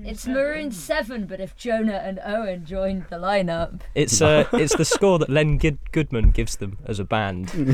It's Maroon 7, but if Jonah and Owen joined the lineup. It's the score that Len Goodman gives them as a band. Pro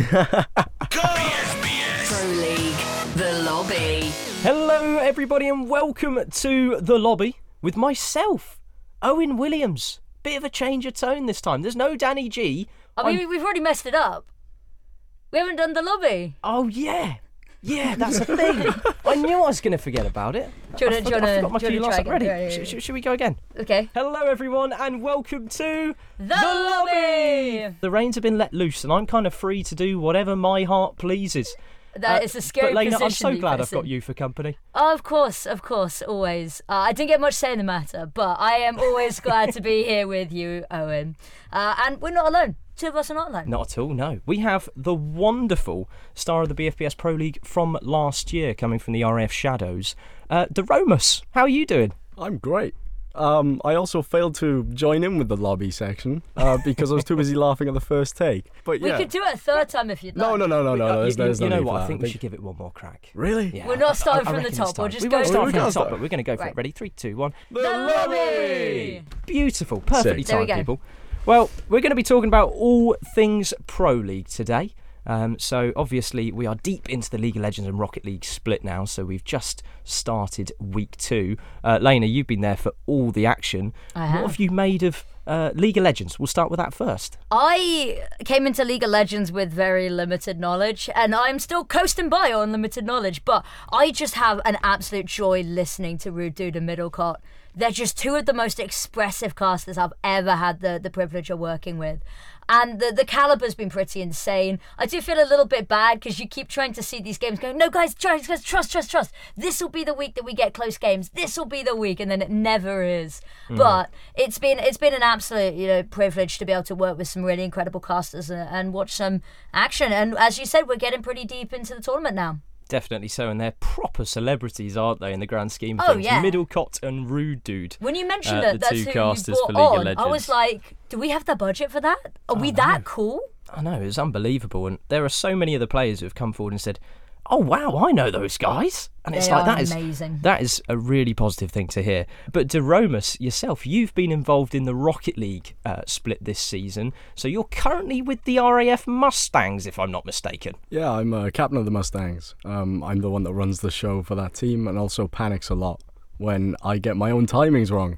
League, The Lobby. Hello, everybody, and welcome to The Lobby with myself, Owen Williams. Bit of a change of tone this time. There's no Danny G. We've already messed it up. We haven't done The Lobby. Oh, yeah. Yeah, that's a thing. I knew I was going to forget about it. I forgot my cue last. Ready? Yeah. Should we go again? Okay. Hello, everyone, and welcome to The Lobby. The reins have been let loose, and I'm kind of free to do whatever my heart pleases. That is a scary But Lena, position. I'm so glad I've in. got you for company. Oh, of course, always. I didn't get much say in the matter, but I am always glad to be here with you, Owen. And we're not alone. Two of us are not alone. Not at all, no. We have the wonderful star of the BFPS Pro League from last year, coming from the RAF Shadows, Deromus. How are you doing? I'm great. I also failed to join in with the lobby section because I was too busy laughing at the first take. But yeah. We could do it a third time if you'd like. No. There's no you know need what? for I that. think we should give it one more crack. Really? Yeah, We're not starting I from the reckon top. it's time. We'll just we go won't start from the from top, the but we're going to go for Right. it. Ready? 3, 2, 1. The Lobby! Beautiful. Perfectly Sick. There we timed, go. people. Well, we're going to be talking about all things Pro League today. So obviously we are deep into the League of Legends and Rocket League split now, so we've just started week 2. Lena, you've been there for all the action. I have. What have you made of League of Legends? We'll start with that first. I came into League of Legends with very limited knowledge, and I'm still coasting by on limited knowledge, but I just have an absolute joy listening to Rude Dude and Middlecott. They're just two of the most expressive casters I've ever had the privilege of working with. And the caliber's been pretty insane. I do feel a little bit bad because you keep trying to see these games going, no, guys, trust. This will be the week that we get close games. This will be the week, and then it never is. But it's been an absolute privilege to be able to work with some really incredible casters and watch some action. And as you said, we're getting pretty deep into the tournament now. Definitely so, and they're proper celebrities, aren't they, in the grand scheme of Oh, things? yeah. Middlecott and Rude Dude. When you mentioned the that's two who you casters brought for League of on, I was Legends. like, do we have the budget for that? Are we that cool? I know, it's unbelievable, and there are so many of the players who have come forward and said, oh wow, I know those guys, and it's They like are that is amazing. that is a really positive thing to hear. But Deromus, yourself, you've been involved in the Rocket League split this season, so you're currently with the RAF Mustangs, if I'm not mistaken. Yeah, I'm captain of the Mustangs. I'm the one that runs the show for that team and also panics a lot when I get my own timings wrong.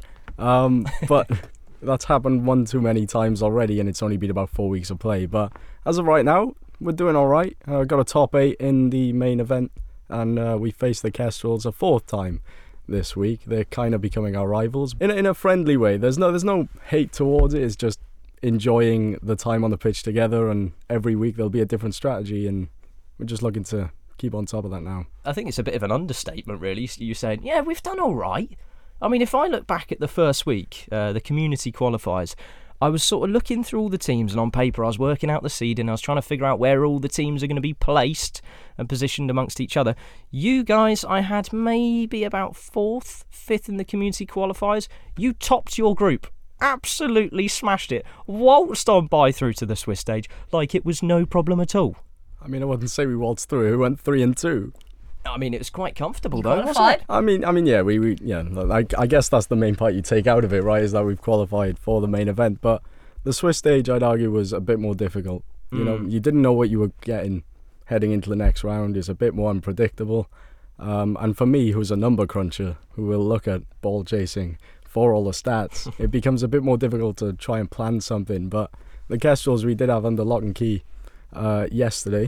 But that's happened one too many times already, and it's only been about 4 weeks of play. But as of right now, we're doing all right. Got a top 8 in the main event, and we faced the Kestrels a 4th time this week. They're kind of becoming our rivals in a friendly way. There's no hate towards it. It's just enjoying the time on the pitch together, and every week there'll be a different strategy, and we're just looking to keep on top of that now. I think it's a bit of an understatement, really. You're saying, yeah, we've done all right. I mean, if I look back at the first week, the community qualifiers, I was sort of looking through all the teams, and on paper I was working out the seeding. I was trying to figure out where all the teams are going to be placed and positioned amongst each other. You guys, I had maybe about 4th, 5th in the community qualifiers. You topped your group. Absolutely smashed it. Waltzed on by through to the Swiss stage like it was no problem at all. I mean, I wouldn't say we waltzed through. We went 3 and 2. I mean, it was quite comfortable, You though, wasn't qualified? it? I mean, yeah, we yeah. I guess that's the main part you take out of it, right? Is that we've qualified for the main event, but the Swiss stage, I'd argue, was a bit more difficult. You know, you didn't know what you were getting heading into the next round. It's a bit more unpredictable. And for me, who's a number cruncher, who will look at ball chasing for all the stats, it becomes a bit more difficult to try and plan something. But the Kestrels we did have under lock and key yesterday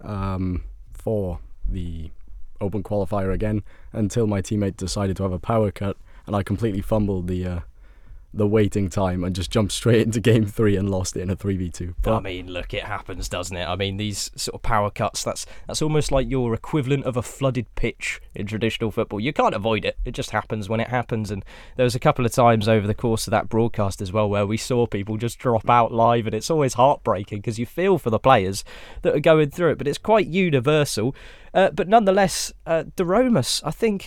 for the open qualifier again, until my teammate decided to have a power cut, and I completely fumbled the waiting time and just jumped straight into game 3 and lost it in a 3v2. But I mean, look, it happens, doesn't it? I mean, these sort of power cuts, that's almost like your equivalent of a flooded pitch in traditional football. You can't avoid it. It just happens when it happens. And there was a couple of times over the course of that broadcast as well where we saw people just drop out live, and it's always heartbreaking because you feel for the players that are going through it, but it's quite universal. But nonetheless, Deromus, I think,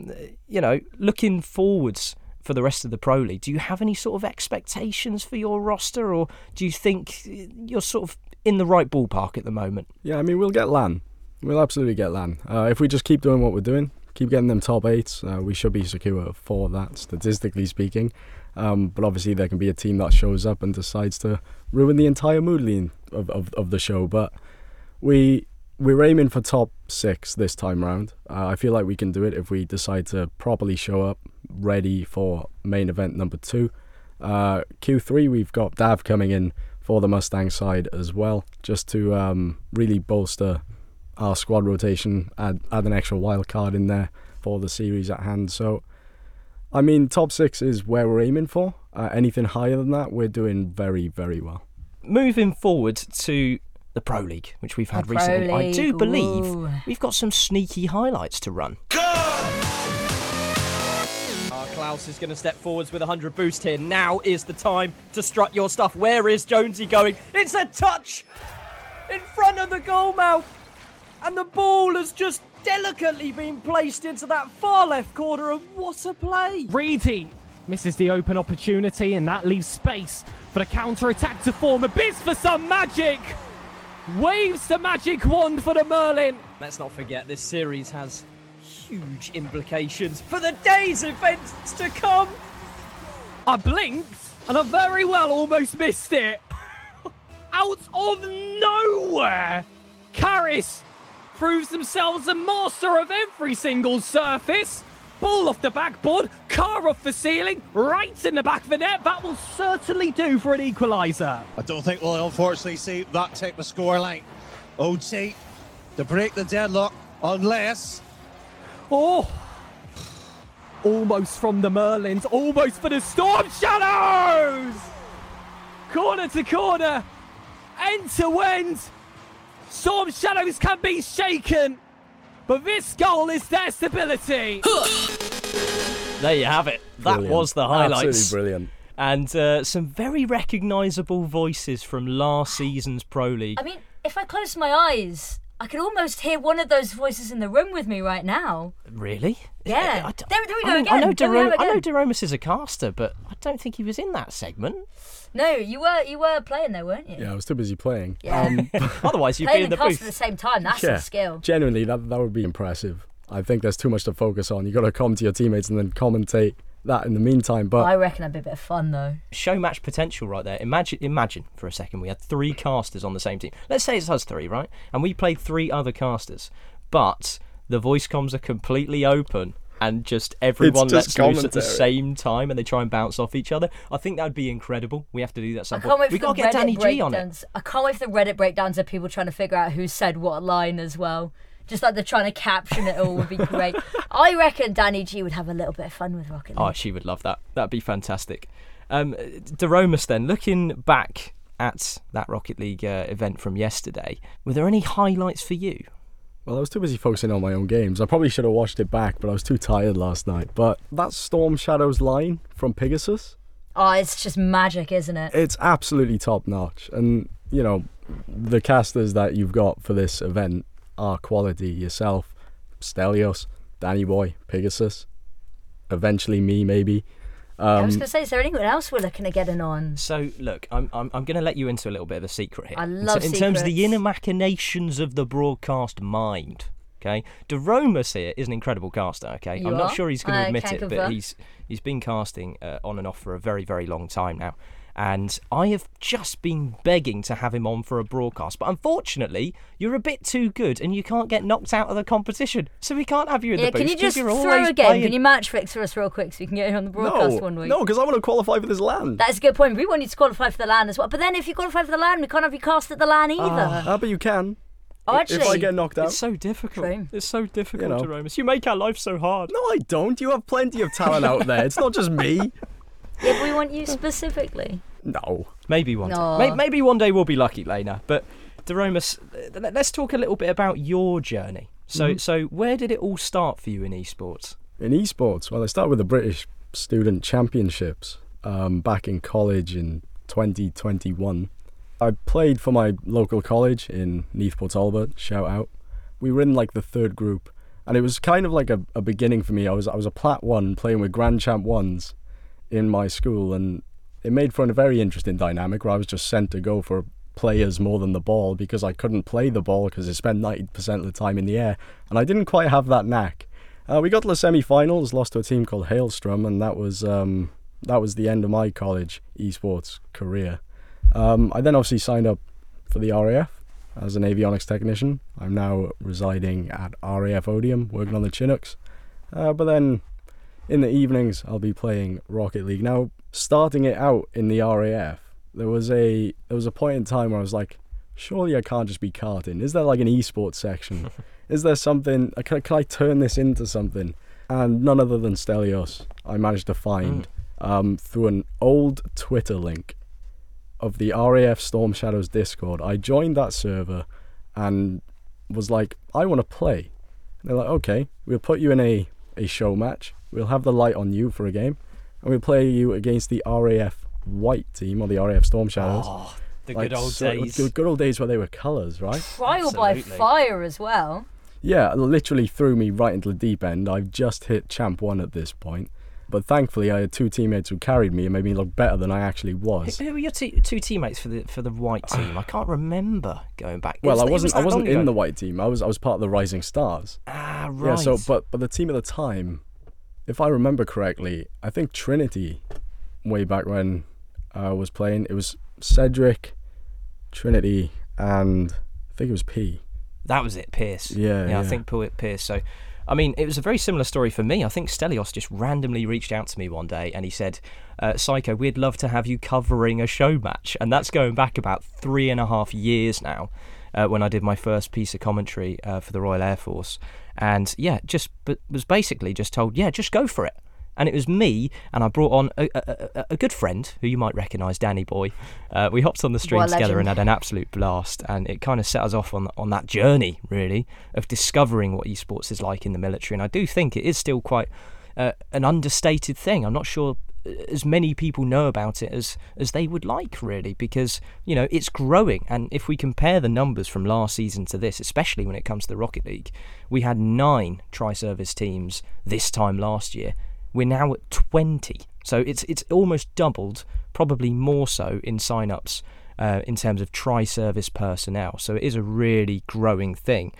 looking forwards for the rest of the Pro League, do you have any sort of expectations for your roster, or do you think you're sort of in the right ballpark at the moment? yeah, I mean, we'll get LAN. We'll absolutely get LAN. If we just keep doing what we're doing, keep getting them top 8s. We should be secure for that, statistically speaking. But obviously there can be a team that shows up and decides to ruin the entire mood of the show. But we're aiming for top 6 this time round. I feel like we can do it if we decide to properly show up ready for main event number 2. Q3, we've got Dav coming in for the Mustang side as well, just to really bolster our squad rotation, add an extra wild card in there for the series at hand. So, I mean, top 6 is where we're aiming for. Anything higher than that, we're doing very, very well. Moving forward to the Pro League, which we've had recently, I do believe we've got some sneaky highlights to run. Klaus is going to step forwards with 100 boost here. Now is the time to strut your stuff. Where is Jonesy going? It's a touch in front of the goal mouth. And the ball has just delicately been placed into that far left corner. And what a play. Reedy misses the open opportunity, and that leaves space for the counter-attack to form. Abyss for some magic. Waves the magic wand for the Merlin. Let's not forget, this series has huge implications for the day's events to come. I blinked and I very well almost missed it. Out of nowhere, Karis proves themselves a master of every single surface. Ball off the backboard, car off the ceiling, right in the back of the net. That will certainly do for an equaliser. I don't think we'll unfortunately see that type of scoreline. OT to break the deadlock, unless... Oh, almost from the Merlins, almost for the Storm Shadows! Corner to corner, end to end. Storm Shadows can be shaken, but this goal is their stability. There you have it. That was the highlights. Absolutely brilliant. And some very recognisable voices from last season's Pro League. I mean, if I close my eyes, I could almost hear one of those voices in the room with me right now. Really? Yeah. There we go again. I know Daromus is a caster, but I don't think he was in that segment. No, you were playing there, weren't you? Yeah, I was too busy playing. Yeah. Otherwise, you'd be Playing in the and cast booth. at the same time, that's a skill. Genuinely, that would be impressive. I think there's too much to focus on. You got to come to your teammates and then commentate that in the meantime. But I reckon that'd be a bit of fun, though. Show match potential right there. Imagine for a second we had 3 casters on the same team. Let's say it's us 3, right? And we played 3 other casters, but the voice comms are completely open and just everyone lets loose at the same time and they try and bounce off each other. I think that would be incredible. We have to do that at some point. We've got to get Danny G on it. I can't wait for the Reddit breakdowns of people trying to figure out who said what line as well. Just like they're trying to caption it all would be great. I reckon Danny G would have a little bit of fun with Rocket League. Oh, she would love that. That'd be fantastic. Daromus then, looking back at that Rocket League event from yesterday, were there any highlights for you? Well, I was too busy focusing on my own games. I probably should have watched it back, but I was too tired last night. But that Storm Shadows line from Pegasus... Oh, it's just magic, isn't it? It's absolutely top notch. And, you know, the casters that you've got for this event are quality. Yourself, Stelios, Danny Boy, Pegasus, eventually me maybe. I was going to say, is there anyone else we're looking at getting on? So, look, I'm going to let you into a little bit of a secret here. I love in terms of the inner machinations of the broadcast mind, okay? Daromus here is an incredible caster, okay? I'm not sure he's going to admit it, but he's been casting on and off for a very, very long time now. And I have just been begging to have him on for a broadcast. But unfortunately, you're a bit too good and you can't get knocked out of the competition. So we can't have you in the booth. Can you just throw a game? Playing. Can you match fix for us real quick so we can get in on the broadcast one week? No, because I want to qualify for this LAN. That's a good point. We want you to qualify for the LAN as well. But then if you qualify for the LAN, we can't have you cast at the LAN either. But you can. Oh, actually, if I get knocked out. It's so difficult. True. It's so difficult, Daromus. You make our life so hard. No, I don't. You have plenty of talent out there. It's not just me. Yeah, but we want you specifically. No. Maybe one day. Maybe one day we'll be lucky, Lena. But Daromus, let's talk a little bit about your journey. So where did it all start for you in esports? In esports? Well, I started with the British Student Championships back in college in 2021. I played for my local college in Neath Port Talbot, shout out. We were in like the 3rd group, and it was kind of like a beginning for me. I was a Plat 1 playing with Grand Champ 1s in my school, and it made for a very interesting dynamic where I was just sent to go for players more than the ball because I couldn't play the ball because I spent 90% of the time in the air, and I didn't quite have that knack. We got to the semi-finals, lost to a team called Hailstrom, and that was the end of my college esports career. I then obviously signed up for the RAF as an avionics technician. I'm now residing at RAF Odium, working on the Chinooks. But then in the evenings, I'll be playing Rocket League. Now, starting it out in the RAF, there was a point in time where I was like, surely I can't just be karting. Is there like an esports section? Is there something? Can I turn this into something? And none other than Stelios, I managed to find through an old Twitter link of the RAF Storm Shadows Discord. I joined that server and was like, I want to play. And they're like, okay, we'll put you in a show match. We'll have the light on you for a game, and we'll play you against the RAF White team or the RAF Storm Shadows. Oh, the good old days. The good old days where they were colours, right? Trial by fire as well. Yeah, literally threw me right into the deep end. I've just hit Champ 1 at this point. But thankfully, I had two teammates who carried me and made me look better than I actually was. Who were your two teammates for the white team? I can't remember going back. Well, I wasn't in the white team. I was part of the Rising Stars. Ah, right. Yeah. So, but the team at the time, if I remember correctly, I think Trinity, way back when I was playing, it was Cedric, Trinity, and I think it was P. That was it, Pierce. Yeah. I think Pierce. So, I mean, it was a very similar story for me. I think Stelios just randomly reached out to me one day and he said, Psycho, we'd love to have you covering a show match. And that's going back about 3.5 years now, when I did my first piece of commentary for the Royal Air Force. And yeah, was basically just told, yeah, just go for it. And it was me, and I brought on a good friend who you might recognise, Danny Boy. We hopped on the stream together and had an absolute blast, and it kind of set us off on that journey, really, of discovering what esports is like in the military. And I do think it is still quite an understated thing. I'm not sure as many people know about it as they would like, really, because, you know, it's growing. And if we compare the numbers from last season to this, especially when it comes to the Rocket League, we had 9 tri-service teams this time last year. We're now at 20, so it's almost doubled, probably more so in sign-ups in terms of tri-service personnel. So it is a really growing thing.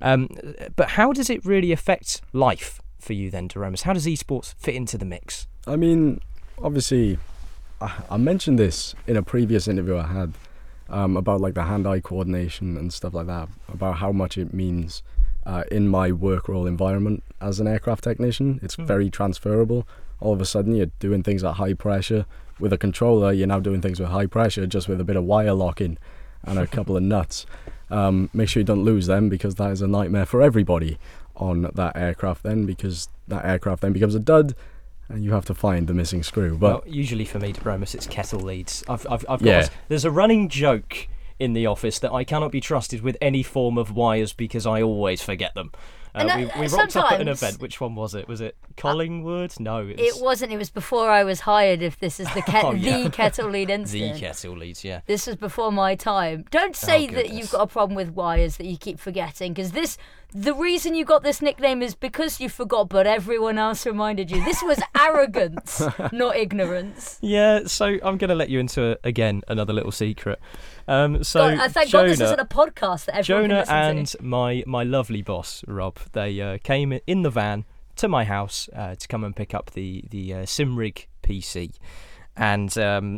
But how does it really affect life for you then, Doromus? How does esports fit into the mix? I mean, obviously, I mentioned this in a previous interview I had about like the hand-eye coordination and stuff like that, about how much it means in my work role environment as an aircraft technician. It's very transferable. All of a sudden you're doing things at high pressure with a controller. You're now doing things with high pressure just with a bit of wire locking and a couple of nuts. Make sure you don't lose them, because that is a nightmare for everybody on that aircraft then, because that aircraft then becomes a dud and you have to find the missing screw. But well, usually for me, Doromus, it's kettle leads. I've got there's a running joke in the office that I cannot be trusted with any form of wires because I always forget them. We rocked up at an event. Which one was it? Was it Collingwood? No, it wasn't. It was before I was hired. If this is the the kettle lead incident, the kettle leads, yeah. This was before my time. Don't say that you've got a problem with wires that you keep forgetting, because the reason you got this nickname is because you forgot, but everyone else reminded you. This was arrogance, not ignorance. Yeah. So I'm going to let you into another little secret. Thank God this isn't a podcast that everyone Jonah can listen to. And my lovely boss Rob, they came in the van to my house to come and pick up the Simrig PC, and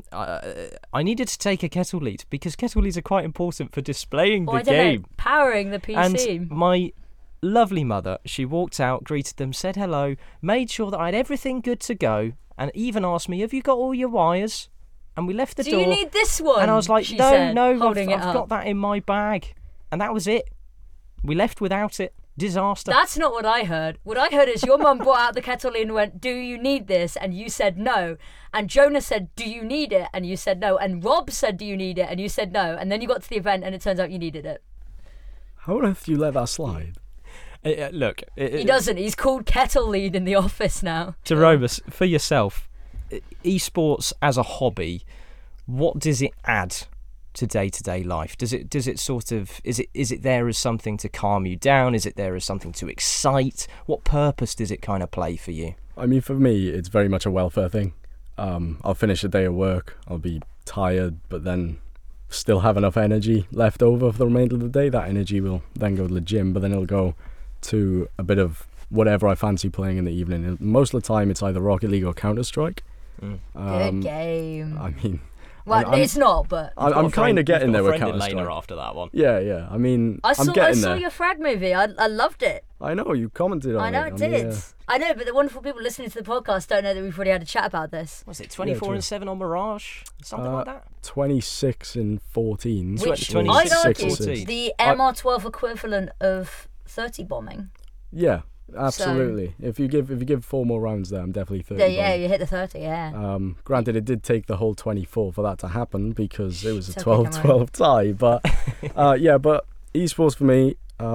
I needed to take a kettle lead because kettle leads are quite important for displaying the game, powering the PC. And my lovely mother, she walked out, greeted them, said hello, made sure that I had everything good to go, and even asked me, "Have you got all your wires?" And we left the door. Do you need this one? And I was like, no, I've got that in my bag. And that was it. We left without it. Disaster. That's not what I heard. What I heard is your mum brought out the kettle and went, "Do you need this?" And you said no. And Jonah said, "Do you need it?" And you said no. And Rob said, "Do you need it?" And you said no. And then you got to the event and it turns out you needed it. How on earth do you let that slide? Look. He doesn't. He's called kettle lead in the office now. Doromus, for yourself, esports as a hobby, what does it add to day-to-day life? Does it sort of, is it there as something to calm you down? Is it there as something to excite? What purpose does it kind of play for you? I mean, for me, it's very much a welfare thing. I'll finish a day of work, I'll be tired, but then still have enough energy left over for the remainder of the day. That energy will then go to the gym, but then it'll go to a bit of whatever I fancy playing in the evening. And most of the time, it's either Rocket League or Counter Strike. Good game. I mean, Well, it's not, but I'm kind of getting there with Counter Counter Strike Strike. after that one. Yeah. I mean, I I'm getting saw there. your frag movie. I loved it. I know you commented on it. I know it did. I know, but the wonderful people listening to the podcast don't know that we've already had a chat about this. Was it 24 and 7 on Mirage? Something like that? 26 and 14. Which 26 I'd and argue 14. the MR12 equivalent of 30 bombing. Yeah, absolutely. If you give 4 more rounds there, I'm definitely 30. Yeah, you hit the 30, yeah. Granted, it did take the whole 24 for that to happen because it was a It's okay, 12-12 tie. But but esports for me,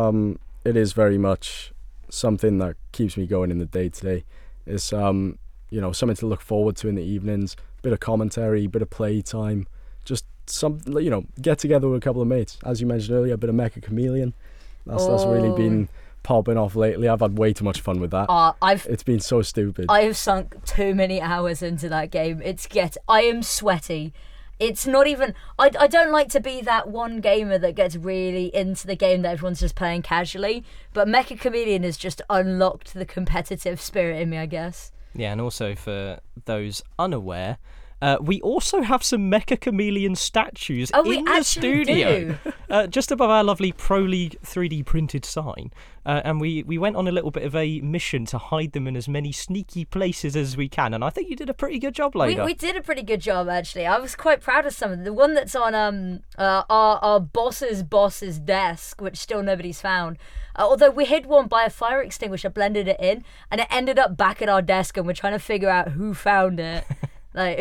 it is very much something that keeps me going in the day-to-day. It's something to look forward to in the evenings. Bit of commentary, bit of play time, just some get together with a couple of mates. As you mentioned earlier, a bit of Mecha Chameleon. That's really been popping off lately. I've had way too much fun with that. It's been so stupid. I have sunk too many hours into that game. I am sweaty. It's not even... I don't like to be that one gamer that gets really into the game that everyone's just playing casually, but Mecha Chameleon has just unlocked the competitive spirit in me, I guess. Yeah, and also for those unaware, we also have some Mecha Chameleon statues in the studio, just above our lovely Pro League 3D printed sign. And we went on a little bit of a mission to hide them in as many sneaky places as we can. And I think you did a pretty good job, Leda. We did a pretty good job, actually. I was quite proud of some of them. The one that's on our boss's desk, which still nobody's found. Although we hid one by a fire extinguisher, blended it in, and it ended up back at our desk, and we're trying to figure out who found it. Like,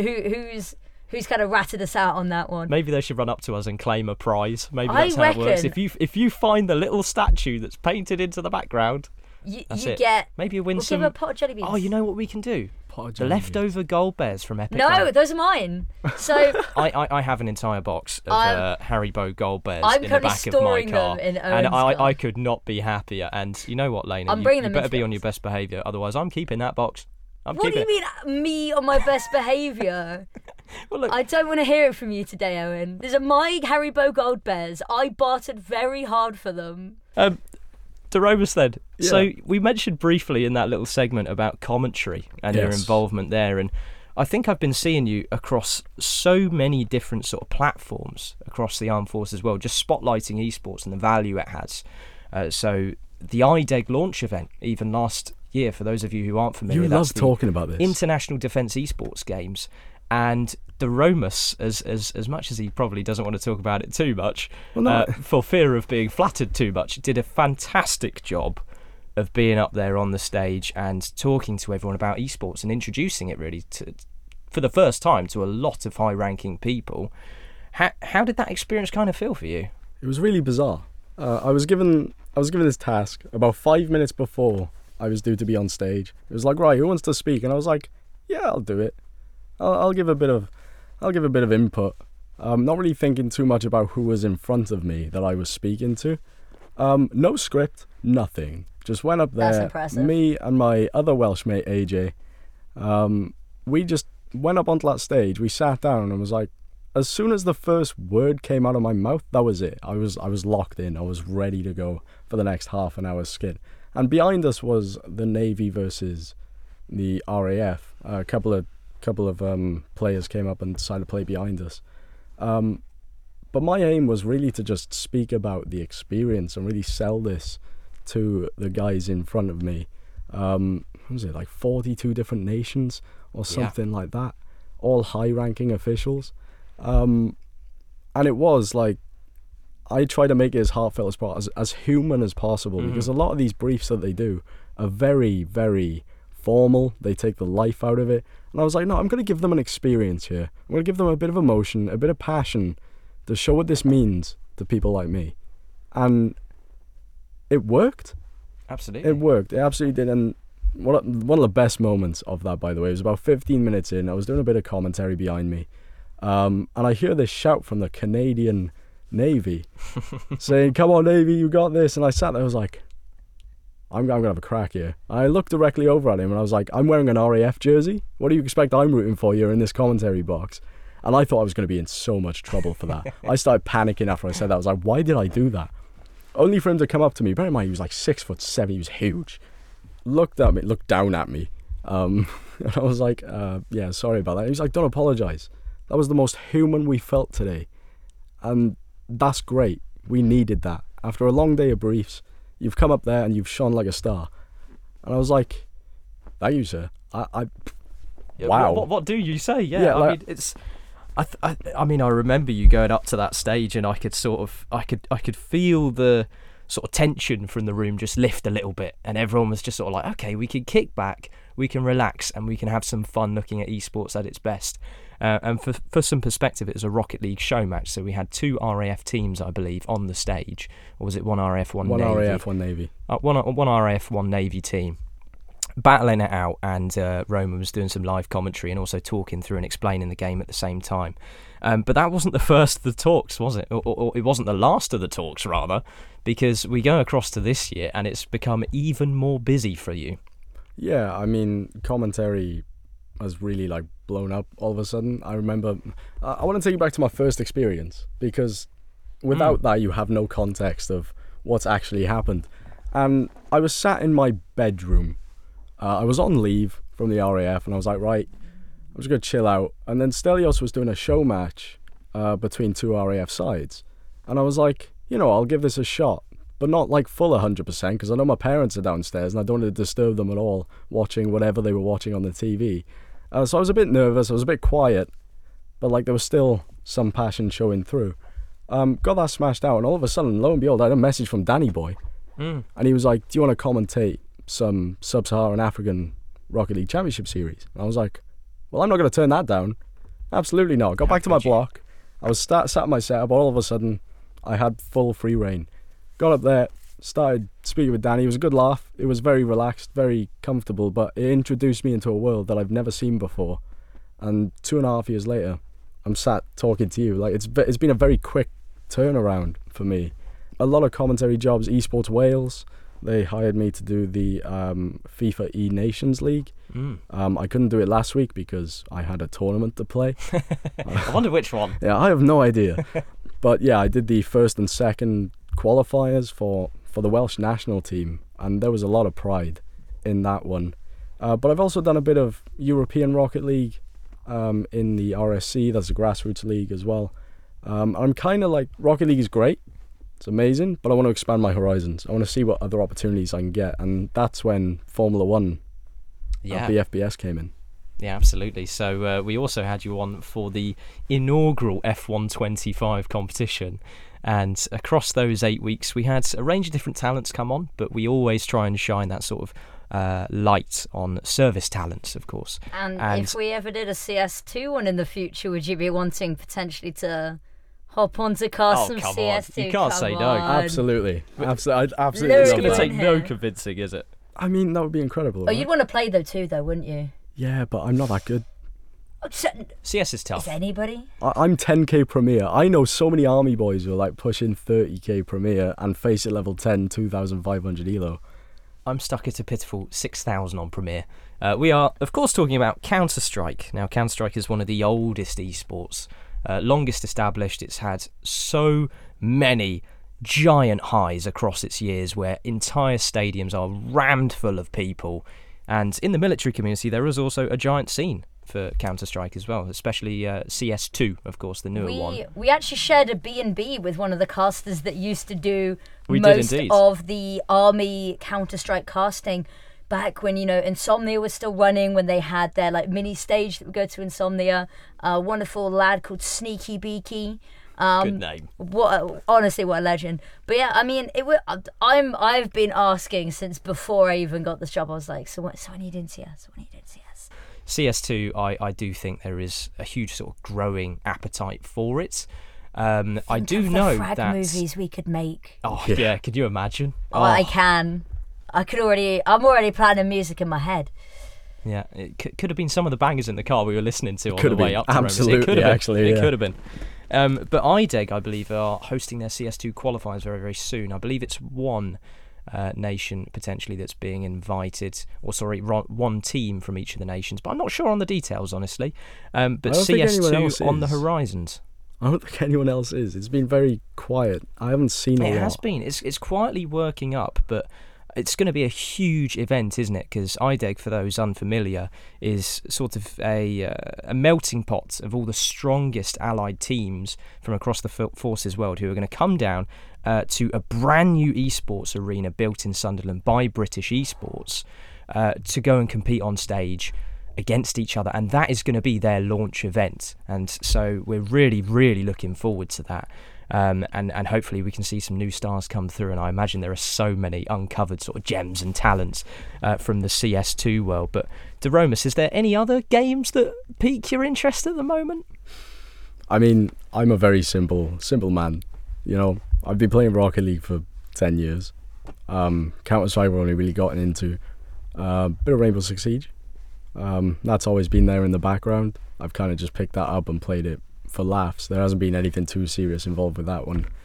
who's kind of ratted us out on that one? Maybe they should run up to us and claim a prize. Maybe that's how it works. reckon. If you find the little statue that's painted into the background, that's it. Get... Maybe you win we'll some... give a pot of jelly beans. Oh, you know what we can do? The leftover gold bears from Epic. No, Run. those are mine. So I have an entire box of Haribo gold bears I'm in the back of my storing car, them in and Owen's car. I could not be happier. And you know what, Lena? I'm you bringing them better into be on it. your best behaviour, otherwise I'm keeping that box. What do you mean, me on my best behaviour? Well, look, I don't want to hear it from you today, Owen. These are my Haribo Gold Bears. I bartered very hard for them. Doromus then. Yeah. So we mentioned briefly in that little segment about commentary and your Yes. involvement there, and I think I've been seeing you across so many different sort of platforms across the armed forces as well, just spotlighting esports and the value it has. So the IDEG launch event, even last year, for those of you who aren't familiar, You that's love the talking about this. International Defence Esports Games, and Doromus, as much as he probably doesn't want to talk about it too much, for fear of being flattered too much, did a fantastic job of being up there on the stage and talking to everyone about esports and introducing it really for the first time to a lot of high-ranking people. How did that experience kind of feel for you? It was really bizarre. I was given this task about 5 minutes before I was due to be on stage. It was like, right, who wants to speak? And I was like, yeah, I'll do it. I'll give a bit of input. Not really thinking too much about who was in front of me that I was speaking to. No script, nothing. Just went up there. That's impressive. Me and my other Welsh mate AJ. We just went up onto that stage. We sat down and was like, as soon as the first word came out of my mouth, that was it. I was locked in. I was ready to go for the next half an hour skit. And behind us was the Navy versus the RAF. A couple of players came up and decided to play behind us. But my aim was really to just speak about the experience and really sell this to the guys in front of me. What was it, like 42 different nations or something like that? All high-ranking officials. And it was like, I try to make it as heartfelt as human as possible, because a lot of these briefs that they do are very, very formal. They take the life out of it. And I was like, no, I'm going to give them an experience here. I'm going to give them a bit of emotion, a bit of passion to show what this means to people like me. And it worked. Absolutely. It worked. It absolutely did. And one of the best moments of that, by the way, was about 15 minutes in. I was doing a bit of commentary behind me. And I hear this shout from the Canadian Navy saying, come on, Navy, you got this. And I sat there, I was like, I'm going to have a crack here. I looked directly over at him and I was like, I'm wearing an RAF jersey. What do you expect I'm rooting for here in this commentary box? And I thought I was going to be in so much trouble for that. I started panicking after I said that. I was like, why did I do that? Only for him to come up to me. Bear in mind, he was like 6'7". He was huge. looked down at me, and I was like, yeah, sorry about that. He was like, don't apologise. That was the most human we felt today. And that's great. We needed that. After a long day of briefs, you've come up there and you've shone like a star. And I was like, thank you, sir. Yeah, wow. What do you say? Yeah, Yeah, I like- mean, it's. I mean, I remember you going up to that stage, and I could feel the sort of tension from the room just lift a little bit, and everyone was just sort of like, okay, we can kick back, we can relax, and we can have some fun looking at esports at its best. And for some perspective, it was a Rocket League show match, so we had 2 RAF teams, I believe, on the stage. Or was it 1 RAF, 1 One Navy? RAF, 1 Navy. One RAF, 1 Navy team. Battling it out, and Roman was doing some live commentary and also talking through and explaining the game at the same time. But that wasn't the first of the talks, was it? Or it wasn't the last of the talks, rather, because we go across to this year and it's become even more busy for you. Yeah, I mean, commentary has really like blown up all of a sudden. I remember, I want to take you back to my first experience, because without that you have no context of what's actually happened. And I was sat in my bedroom. I was on leave from the RAF, and I was like, right, I'm just going to chill out. And then Stelios was doing a show match between 2 RAF sides. And I was like, I'll give this a shot, but not like full 100%, because I know my parents are downstairs and I don't want to disturb them at all watching whatever they were watching on the TV. So I was a bit nervous, I was a bit quiet, but like there was still some passion showing through. Got that smashed out, and all of a sudden, lo and behold, I had a message from Danny Boy. And he was like, do you want to commentate some Sub-Saharan African Rocket League Championship Series? And I was like, well, I'm not going to turn that down. Absolutely not. Got back to my block. I was sat at my setup. All of a sudden, I had full free reign. Got up there, started speaking with Danny. It was a good laugh. It was very relaxed, very comfortable, but it introduced me into a world that I've never seen before. And 2.5 years later, I'm sat talking to you. Like it's been a very quick turnaround for me. A lot of commentary jobs. Esports Wales, they hired me to do the FIFA E-Nations League. I couldn't do it last week because I had a tournament to play. I wonder which one. Yeah, I have no idea. But yeah, I did the first and second qualifiers for the Welsh national team, and there was a lot of pride in that one. But I've also done a bit of European Rocket League in the RSC. That's a grassroots league as well. I'm kind of like, Rocket League is great, it's amazing, but I want to expand my horizons. I want to see what other opportunities I can get, and that's when Formula One at the FBS came in. Yeah, absolutely. So we also had you on for the inaugural F125 competition, and across those 8 weeks we had a range of different talents come on, but we always try and shine that sort of light on service talents, of course. And if we ever did a CS2 one in the future, would you be wanting potentially to hop on to cast some come CS2? on. You can't say no. Absolutely. Absolutely. It's Literally going to on take no here. convincing, is it? I mean, that would be incredible. Oh, right? you'd want to play though, wouldn't you? Yeah, but I'm not that good. CS is tough. Is anybody? I'm 10k Premier. I know so many army boys who are like pushing 30k Premier and face it level 10, 2,500 elo. I'm stuck at a pitiful 6,000 on Premier. We are, of course, talking about Counter-Strike. Now, Counter-Strike is one of the oldest esports, longest established. It's had so many giant highs across its years where entire stadiums are rammed full of people. And in the military community, there is also a giant scene for Counter-Strike as well, especially CS2, of course, the newer one. We actually shared a B&B with one of the casters that used to do We did most indeed. of the Army Counter-Strike casting back when, Insomnia was still running, when they had their like mini stage that would go to Insomnia. A wonderful lad called Sneaky Beaky. Good name. Honestly, what a legend. But yeah, I mean, I've been asking since before I even got this job. I was like, so when are you doing CS? When are you doing CS? CS2, I do think there is a huge sort of growing appetite for it. I do Of know the frag that movies we could make. Oh yeah, could you imagine? Oh, I can. I'm already planning music in my head. Yeah, it could have been some of the bangers in the car we were listening to on could the have way been. up to Rome. Absolutely, It could have been. actually, It yeah. could have been. But IDEG, I believe, are hosting their CS2 qualifiers very, very soon. I believe it's one nation potentially that's being invited, one team from each of the nations, but I'm not sure on the details, honestly. But I don't think anyone CS2 else on the is. horizons. I don't think anyone else is. It's been very quiet. I haven't seen a lot. It has been. It's quietly working up, but It's going to be a huge event, isn't it? Because IDEG, for those unfamiliar, is sort of a melting pot of all the strongest allied teams from across the Forces world who are going to come down to a brand new esports arena built in Sunderland by British Esports to go and compete on stage against each other, and that is going to be their launch event. And so we're really, really looking forward to that. And hopefully we can see some new stars come through, and I imagine there are so many uncovered sort of gems and talents from the CS2 world. But Doromus, is there any other games that pique your interest at the moment? I mean, I'm a very simple man. You know, I've been playing Rocket League for 10 years. Counter-Strike I've only really gotten into. A bit of Rainbow Six Siege. That's always been there in the background. I've kind of just picked that up and played it for laughs. There hasn't been anything too serious involved with that one.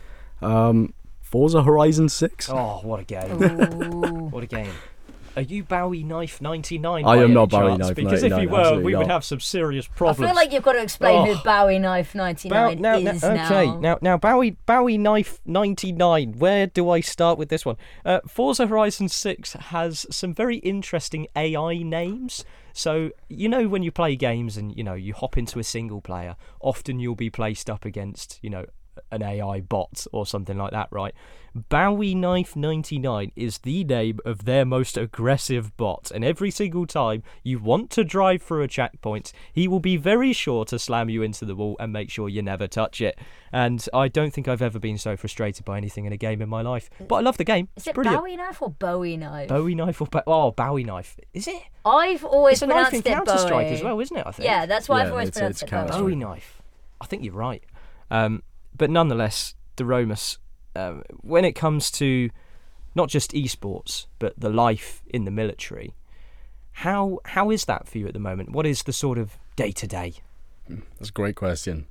Forza Horizon 6. Oh, what a game. What a game. Are you Bowie Knife 99? I am not Bowie chance? Knife 99. Because if you were, we would not. have some serious I problems. feel like you've got to explain who Bowie Knife 99 is now. Okay, now Bowie Knife 99. Where do I start with this one? Forza Horizon 6 has some very interesting AI names. So, you know, when you play games and, you know, you hop into a single player, often you'll be placed up against, you know, an AI bot or something like that, right? Bowie Knife 99 is the name of their most aggressive bot, and every single time you want to drive through a checkpoint, he will be very sure to slam you into the wall and make sure you never touch it. And I don't think I've ever been so frustrated by anything in a game in my life. But I love the game. Is it brilliant. Bowie Knife or Bowie Knife? Bowie Knife or Bowie Knife. Is it? I've always It's a knife pronounced in it Bowie. Counter-Strike as well, isn't it, I think? Yeah, that's why I've Yeah, always it's pronounced it Bowie. Counter-Strike. Bowie Knife. I think you're right. But nonetheless, Doromus, when it comes to not just esports, but the life in the military, how is that for you at the moment? What is the sort of day-to-day? That's a great question.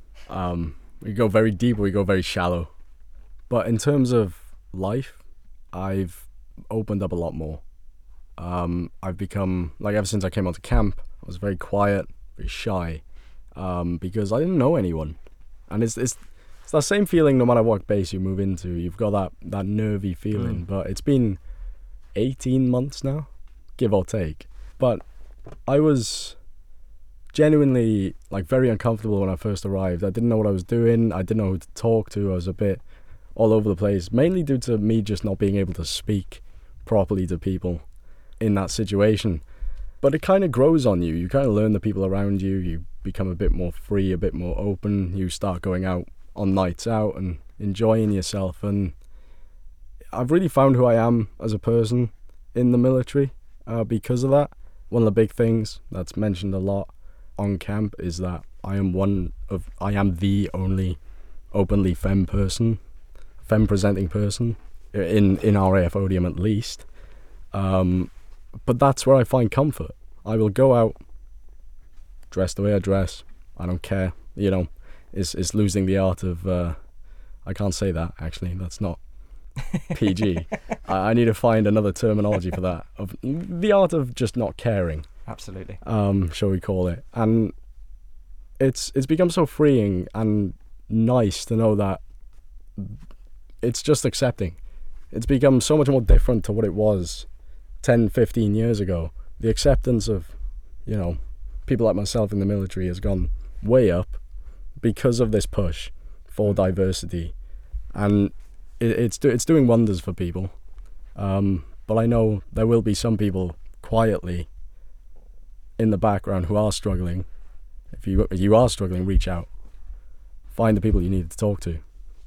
We go very deep or we go very shallow. But in terms of life, I've opened up a lot more. I've become, like, ever since I came onto camp, I was very quiet, very shy, because I didn't know anyone. And it's that same feeling no matter what base you move into. You've got that nervy feeling. But it's been 18 months now, give or take. But I was genuinely, like, very uncomfortable when I first arrived. I didn't know what I was doing. I didn't know who to talk to. I was a bit all over the place, mainly due to me just not being able to speak properly to people in that situation. But it kind of grows on you. You kind of learn the people around you. You become a bit more free, a bit more open. You start going out on nights out and enjoying yourself. And I've really found who I am as a person in the military because of that. One of the big things that's mentioned a lot on camp is that I am the only openly femme presenting person in our AFODium at least. But that's where I find comfort. I will go out dressed the way I dress. I don't care. You know, it's losing the art of. I can't say that actually. That's not PG. I need to find another terminology for that. Of the art of just not caring. Absolutely. Shall we call it? And it's become so freeing and nice to know that it's just accepting. It's become so much more different to what it was 10, 15 years ago. The acceptance of, you know, people like myself in the military has gone way up because of this push for diversity, and it's doing wonders for people. But I know there will be some people quietly in the background who are struggling. If you are struggling, reach out. Find the people you need to talk to.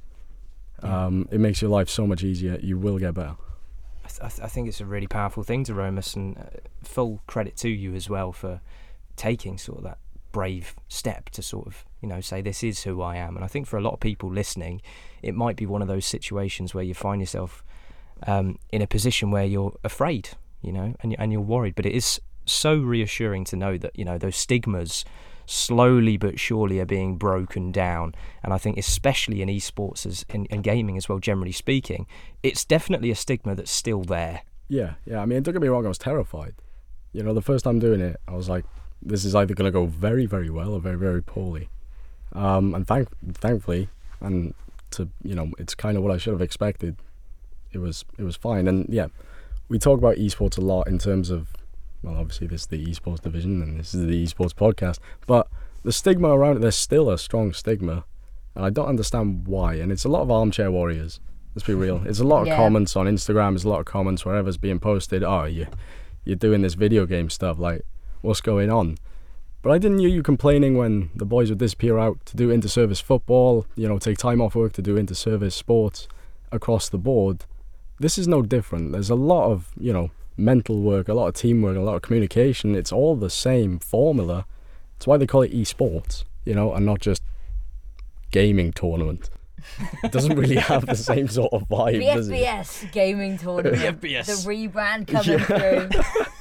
It makes your life so much easier. You will get better. I think it's a really powerful thing, Doromus, and full credit to you as well for taking sort of that brave step to sort of, you know, say this is who I am. And I think for a lot of people listening, it might be one of those situations where you find yourself in a position where you're afraid, you know, and you're worried. But it is so reassuring to know that, you know, those stigmas slowly but surely are being broken down. And I think especially in esports and gaming as well, generally speaking, it's definitely a stigma that's still there. Yeah. I mean, don't get me wrong, I was terrified. You know, the first time doing it, I was like, this is either going to go very, very well or very, very poorly. And thankfully, and to, you know, it's kind of what I should have expected. It was fine. And yeah, we talk about esports a lot in terms of, well, obviously this is the esports division and this is the esports podcast, but the stigma around it, there's still a strong stigma, and I don't understand why. And it's a lot of armchair warriors. Let's be real. It's a lot of comments on Instagram. There's a lot of comments wherever's being posted. Oh, you're doing this video game stuff. Like, what's going on? But I didn't hear you complaining when the boys would disappear out to do inter-service football, take time off work to do inter-service sports across the board. This is no different. There's a lot of, mental work, a lot of teamwork, a lot of communication. It's all the same formula. That's why they call it esports, and not just gaming tournament. It doesn't really have the same sort of vibe, the does it? FBS gaming tournament. The FBS. The rebrand coming through.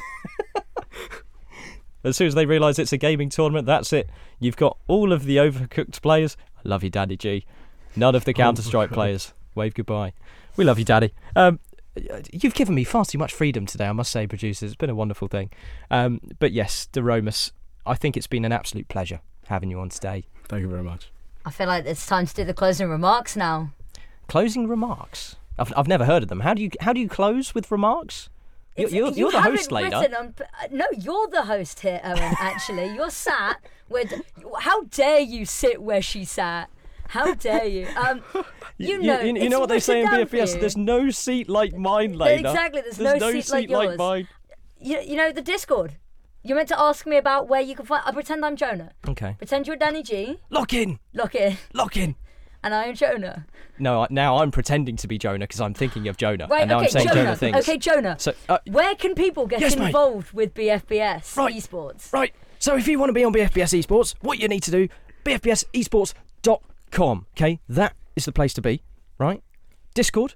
As soon as they realise it's a gaming tournament, that's it. You've got all of the Overcooked players. I love you, Daddy G. None of the Counter-Strike players. Wave goodbye. We love you, Daddy. You've given me far too much freedom today, I must say, producers. It's been a wonderful thing. But yes, DeRomus, I think it's been an absolute pleasure having you on today. Thank you very much. I feel like it's time to do the closing remarks now. Closing remarks? I've never heard of them. How do you close with remarks? You're the host, later. No, you're the host here, Owen, actually. You're sat where... How dare you sit where she sat? How dare you? You know what they say in BFBS? There's no seat like mine, Lena. Exactly, there's no seat like yours. Mine. You know, the Discord. You're meant to ask me about where you can find... I pretend I'm Jonah. Okay. Pretend you're Danny G. Lock in. And I'm Jonah. No, now I'm pretending to be Jonah because I'm thinking of Jonah. Right, and now okay, I'm saying Jonah things. Okay, Jonah. So, where can people get involved with BFBS esports? Right. So if you want to be on BFBS esports, what you need to do, bfbsesports.com. Okay, that is the place to be, right? Discord,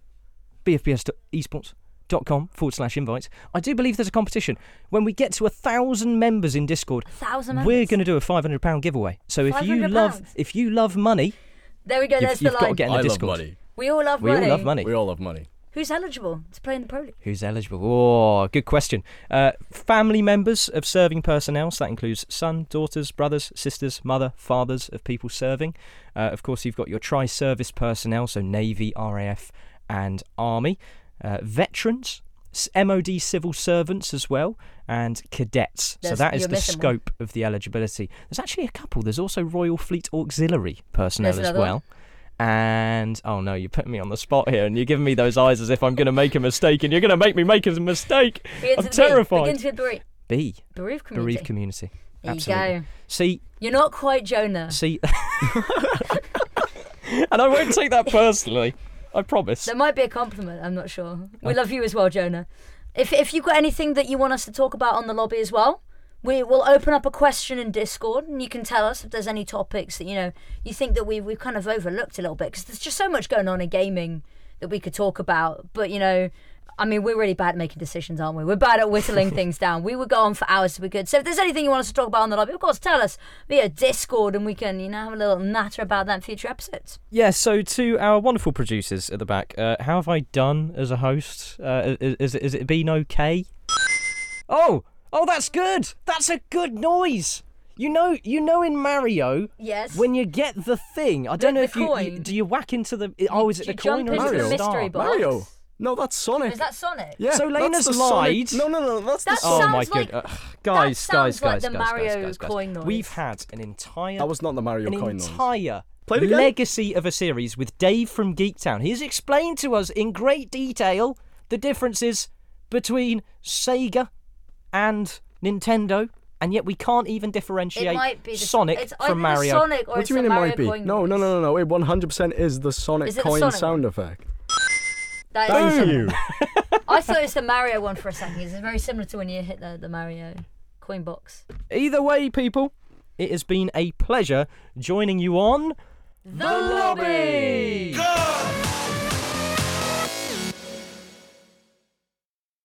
bfbsesports.com/invites. I do believe there's a competition. When we get to 1,000 members in Discord, 1,000 members? We're going to do a £500 giveaway. So if you love money, there we go. There's the line. You've got to get in the Discord. Love money. We all love money. We all love money. We all love money. Who's eligible to play in the Pro League? Who's eligible? Oh, good question. Family members of serving personnel, so that includes son, daughters, brothers, sisters, mother, fathers of people serving. Of course, you've got your tri-service personnel, so Navy, RAF and Army. Veterans, MOD civil servants as well, and cadets. So that is the scope of the eligibility. There's actually a couple. There's also Royal Fleet Auxiliary personnel as well. And, oh no, you're putting me on the spot here and you're giving me those eyes as if I'm going to make a mistake and you're going to make me make a mistake. I'm terrified. Begins with B. Bereaved community. There Absolutely. you go. See, you're not quite Jonah. See, and I won't take that personally. I promise. That might be a compliment, I'm not sure. We love you as well, Jonah. If you've got anything that you want us to talk about on the lobby as well, we will open up a question in Discord and you can tell us if there's any topics that, you think that we've kind of overlooked a little bit, because there's just so much going on in gaming that we could talk about. But, we're really bad at making decisions, aren't we? We're bad at whittling things down. We would go on for hours if we could. So if there's anything you want us to talk about on the lobby, of course, tell us via Discord and we can, have a little natter about that in future episodes. Yeah, so to our wonderful producers at the back, how have I done as a host? Is it been okay? Oh, that's good. That's a good noise. You know in Mario, yes, when you get the thing, I don't know if you do you whack into the... Oh, is it the coin or is it the mystery box? Mario. No, that's Sonic. Is that Sonic? Yeah. So Lena's lied. No, that's the Oh Sonic. my god, guys, the Mario coin noise. We've had an entire... That was not the Mario coin noise. Entire legacy of a series with Dave from Geektown. He's explained to us in great detail the differences between Sega and Nintendo, and yet we can't even differentiate Sonic from Mario. Sonic or what do you mean it might be? No. It 100% is the Sonic coin sound effect. Thank you. I thought it was the Mario one for a second. It's very similar to when you hit the Mario coin box. Either way, people, it has been a pleasure joining you on The Lobby.